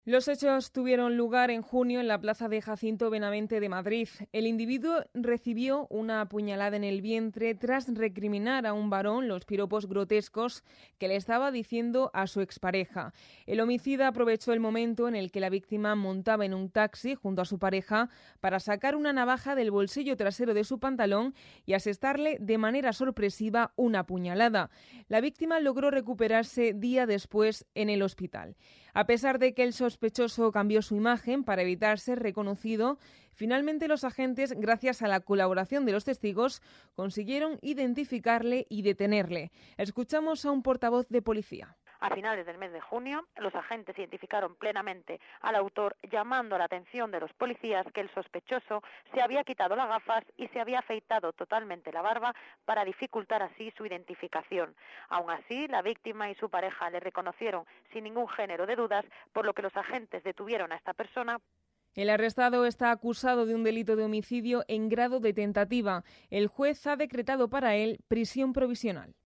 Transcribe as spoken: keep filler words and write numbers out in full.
Los hechos tuvieron lugar en junio en la plaza de Jacinto Benavente de Madrid. El individuo recibió una puñalada en el vientre tras recriminar a un varón los piropos grotescos que le estaba diciendo a su expareja. El homicida aprovechó el momento en el que la víctima montaba en un taxi junto a su pareja para sacar una navaja del bolsillo trasero de su pantalón y asestarle de manera sorpresiva una puñalada. La víctima logró recuperarse día después en el hospital. A pesar de que el sospechoso cambió su imagen para evitar ser reconocido, finalmente los agentes, gracias a la colaboración de los testigos, consiguieron identificarle y detenerle. Escuchamos a un portavoz de policía. A finales del mes de junio, los agentes identificaron plenamente al autor, llamando la atención de los policías que el sospechoso se había quitado las gafas y se había afeitado totalmente la barba para dificultar así su identificación. Aún así, la víctima y su pareja le reconocieron sin ningún género de dudas, por lo que los agentes detuvieron a esta persona. El arrestado está acusado de un delito de homicidio en grado de tentativa. El juez ha decretado para él prisión provisional.